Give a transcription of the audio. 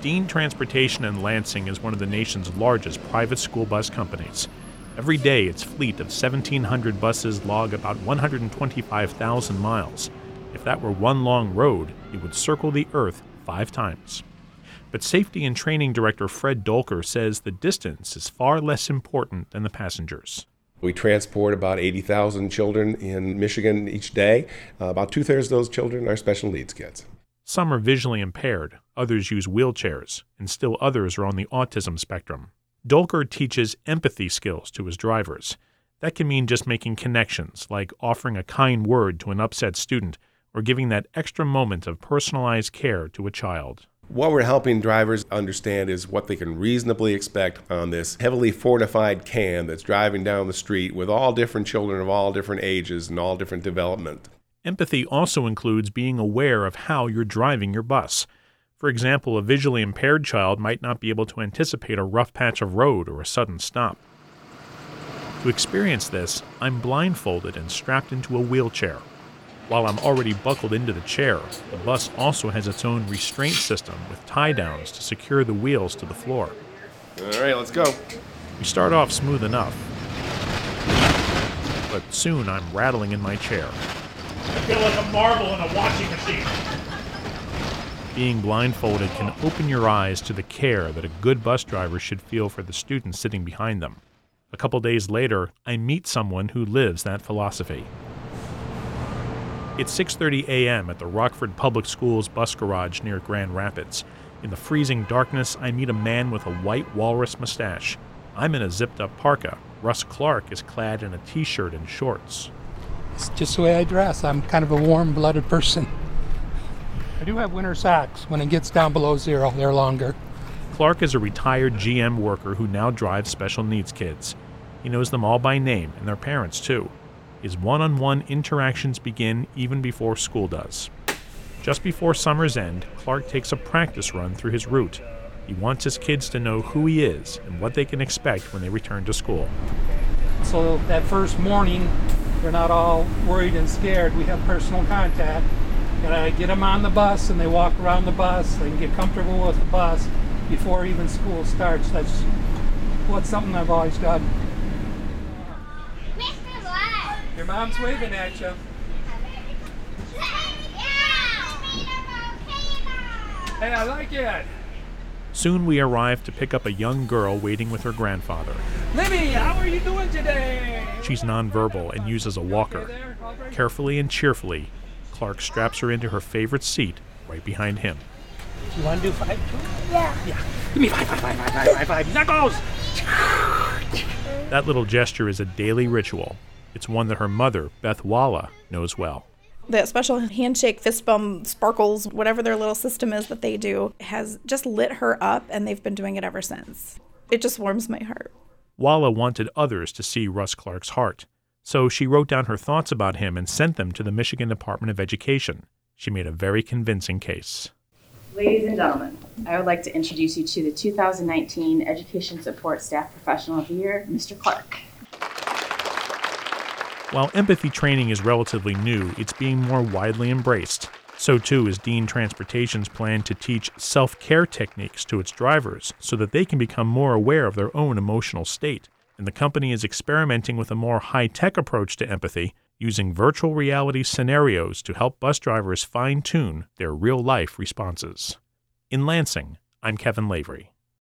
Dean Transportation in Lansing is one of the nation's largest private school bus companies. Every day, its fleet of 1,700 buses log about 125,000 miles. If that were one long road, it would circle the Earth 5 times. But Safety and Training Director Fred Dolker says the distance is far less important than the passengers. We transport about 80,000 children in Michigan each day. About 2/3 of those children are special needs kids. Some are visually impaired, others use wheelchairs, and still others are on the autism spectrum. Dolker teaches empathy skills to his drivers. That can mean just making connections, like offering a kind word to an upset student or giving that extra moment of personalized care to a child. What we're helping drivers understand is what they can reasonably expect on this heavily fortified can that's driving down the street with all different children of all different ages and all different development. Empathy also includes being aware of how you're driving your bus. For example, a visually impaired child might not be able to anticipate a rough patch of road or a sudden stop. To experience this, I'm blindfolded and strapped into a wheelchair. While I'm already buckled into the chair, the bus also has its own restraint system with tie-downs to secure the wheels to the floor. All right, let's go. We start off smooth enough, but soon I'm rattling in my chair. I feel like a marble in a washing machine. Being blindfolded can open your eyes to the care that a good bus driver should feel for the students sitting behind them. A couple days later, I meet someone who lives that philosophy. It's 6:30 a.m. at the Rockford Public Schools bus garage near Grand Rapids. In the freezing darkness, I meet a man with a white walrus mustache. I'm in a zipped-up parka. Russ Clark is clad in a t-shirt and shorts. It's just the way I dress. I'm kind of a warm-blooded person. I do have winter socks. When it gets down below 0, they're longer. Clark is a retired GM worker who now drives special needs kids. He knows them all by name, and their parents, too. His one-on-one interactions begin even before school does. Just before summer's end, Clark takes a practice run through his route. He wants his kids to know who he is and what they can expect when they return to school. So that first morning, they're not all worried and scared. We have personal contact. And I get them on the bus, and they walk around the bus. They can get comfortable with the bus before even school starts. That's what's something I've always done. Your mom's waving at you. Hey, I like it. Soon we arrive to pick up a young girl waiting with her grandfather. Libby, how are you doing today? She's nonverbal and uses a walker. Carefully and cheerfully, Clark straps her into her favorite seat right behind him. You want to do 5 too? Yeah. Give me 5. Knuckles! That little gesture is a daily ritual. It's one that her mother, Beth Walla, knows well. The special handshake, fist bump, sparkles, whatever their little system is that they do, has just lit her up, and they've been doing it ever since. It just warms my heart. Walla wanted others to see Russ Clark's heart, so she wrote down her thoughts about him and sent them to the Michigan Department of Education. She made a very convincing case. Ladies and gentlemen, I would like to introduce you to the 2019 Education Support Staff Professional of the Year, Mr. Clark. While empathy training is relatively new, it's being more widely embraced. So too is Dean Transportation's plan to teach self-care techniques to its drivers so that they can become more aware of their own emotional state. And the company is experimenting with a more high-tech approach to empathy, using virtual reality scenarios to help bus drivers fine-tune their real-life responses. In Lansing, I'm Kevin Lavery.